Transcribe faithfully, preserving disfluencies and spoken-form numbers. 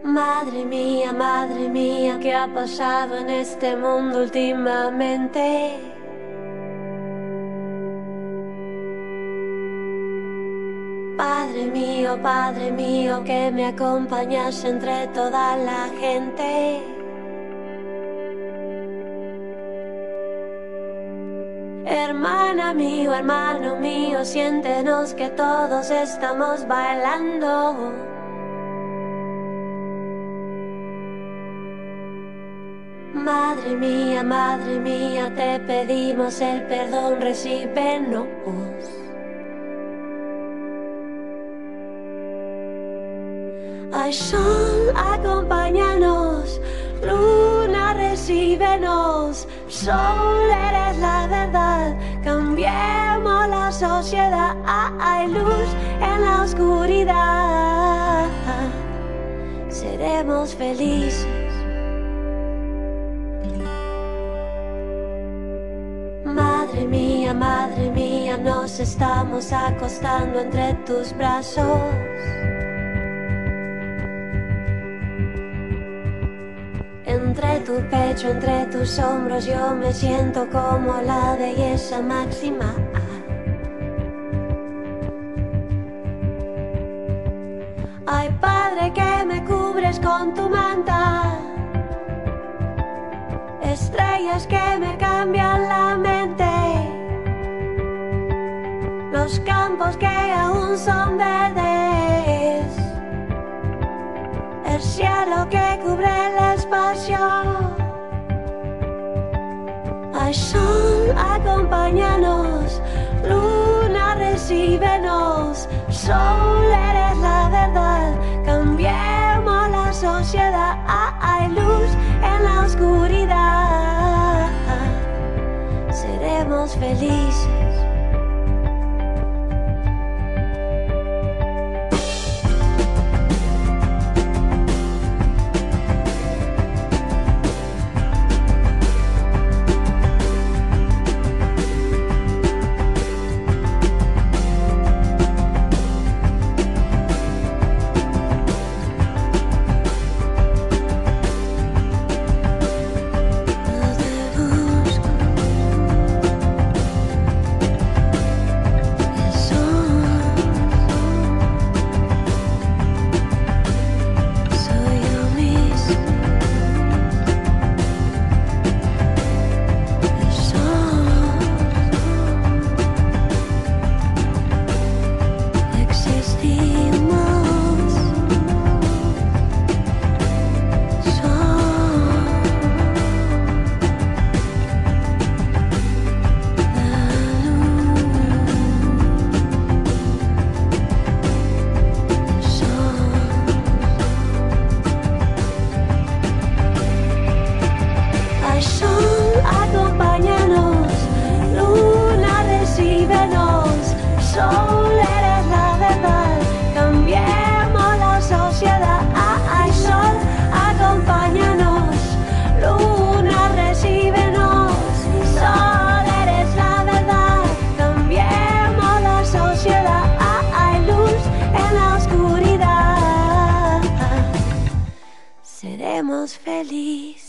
Madre mía, madre mía, ¿qué ha pasado en este mundo últimamente? Padre mío, Padre mío, que me acompañas entre toda la gente. Hermana mío, hermano mío, siéntenos que todos estamos bailando. Madre mía, madre mía, te pedimos el perdón, recíbenos. Ay, sol, acompáñanos, luna, recíbenos, sol, eres la verdad, cambiemos la sociedad, hay luz en la oscuridad, seremos felices. Madre mía, madre mía, nos estamos acostando entre tus brazos. Entre tu pecho, entre tus hombros, yo me siento como la belleza máxima. Ay, Padre, que me cubres con tu manta, estrellas que me cambian la mente, los campos que aún son verdes, el cielo que cubre el espacio. Ay, sol, acompáñanos, luna, recíbenos, sol, eres la verdad, cambiemos la sociedad, hay luz en la oscuridad, seremos felices. Seremos felices.